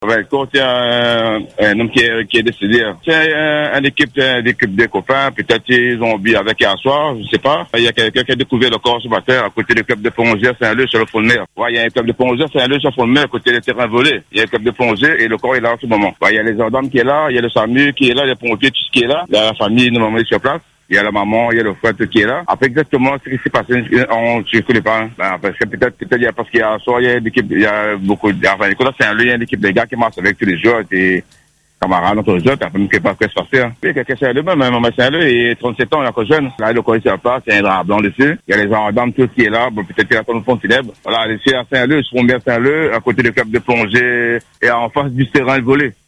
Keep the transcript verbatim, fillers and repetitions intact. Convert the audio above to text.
Ouais, quand il y a un, un homme qui est, qui est décédé, c'est un, une équipe, une équipe des copains, peut-être ils ont bu avec hier soir, je sais pas. Il y a quelqu'un qui a découvert le corps ce matin à côté du club de plongée Saint-Leu sur le fond de mer. Ouais, il y a un club de plongée Saint-Leu sur le fond de mer à côté des terrains volés. Il y a un club de plongée et le corps est là en ce moment. Ouais, il y a les gendarmes qui est là, il y a le SAMU qui est là, les pompiers, tout ce qui est là. Il y a la famille, normalement, sur place. Il y a la maman, il y a le frère qui est là. Après, exactement, ce qui s'est passé, on ne connaît pas. Ben, parce que peut-être, peut-être, parce qu'il y a, soit il y a une équipe, il y a beaucoup, enfin, Nicolas, c'est un lieu, il y a une équipe de gars qui marche avec tous les jours, et camarades, entre les autres, après, ne sait pas ce qui se passe, hein. Oui, quelqu'un c'est le même, maman Saint-Leu, il est trente-sept ans, il est encore jeune. Là, le corps est sur place, il y a un drap blanc dessus. Il y a les gendarmes, tout qui est là. Bon, peut-être qu'il y a son fond funèbre. Voilà, c'est à Saint-Leu, sur Saint-Leu, à côté du club de plongée, et en face du terrain volé.